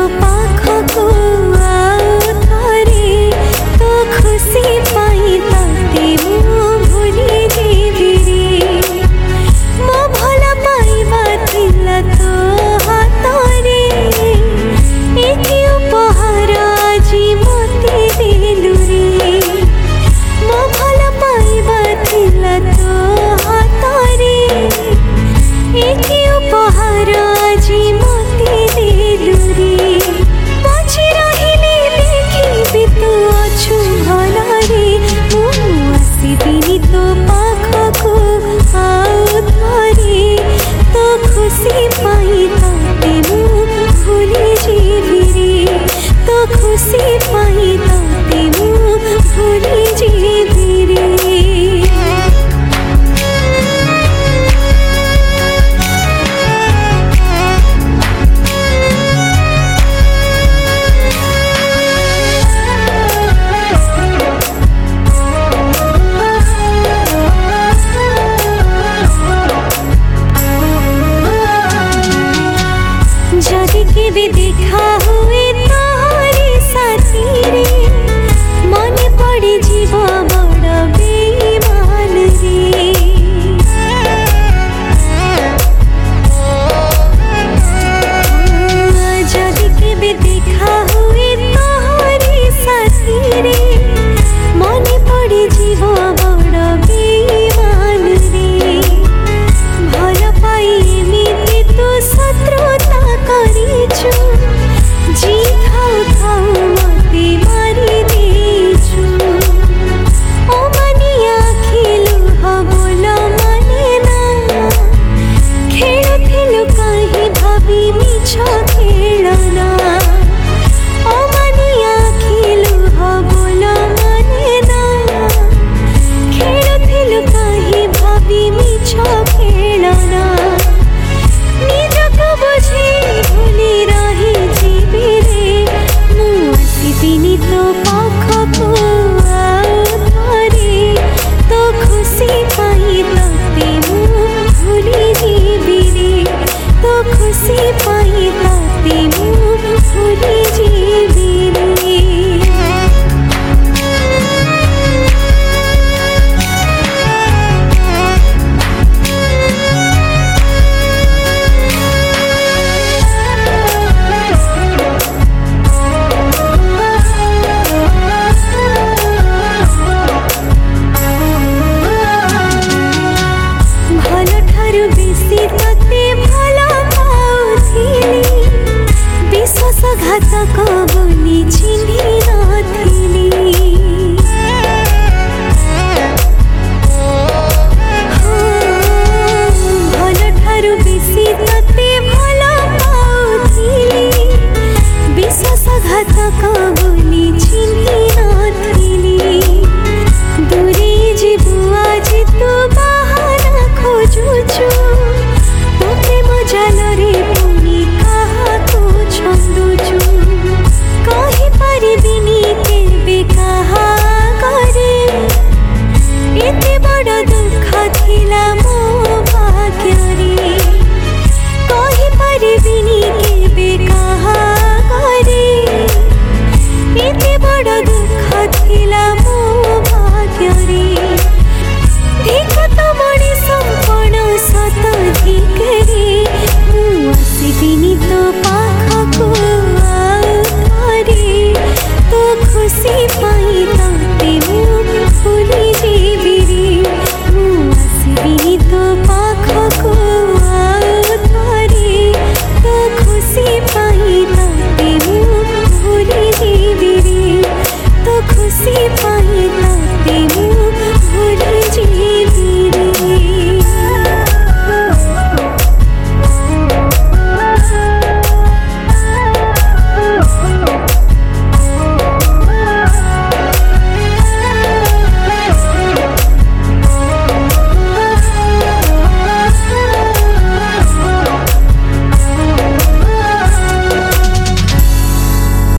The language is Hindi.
पाखको आउ थरे तो खुशी पाई ताते मु भूली जीवी रे मो भला पाइबा थिला तो हातरे एक उपहार आजी मते देलु रे मो भला पाइबा थिला तो हातरे एक उपहार आजी मते देलु रे पछी रहिले देखिबि तू अछु भला रे मु आसिबिनी तो पाखको आउ थरे तो खुशी पाई ताते मु भूली जीवी रे तो खुशी पाई ताते मु भूली जीवी रे। जदि के भी देखा हुए तोहरी साथी रे मन पड़ी जीव बड़ बेईमान रे जदि के भी देखा हुए तोहरी साथी रे मन पड़ी जीव बड़ बेईमान रे भल पाई एमिति तू शत्रुता करिछु जी खाऊ खाऊ मते मारी देछु ओ मनिया खेलु बोल माने ना खेलुथिलु कहीं भाभी मिछ खेलना ओ मनिया खेलु बोल माने ना खेलुथिलु कहीं भाभी मिछ खेलना निजको बुझी भूली रही जीवी रे मु आसिबिनी तो पाखको आउ थरे तो खुशी पाई ताते मु भूली जीवी रे तो खुशी पाई ताते मु भूली जीवी रे। भल ठारु बेसी तते भला पाउथिली विश्वासघातक बोली चिन्हि नथिली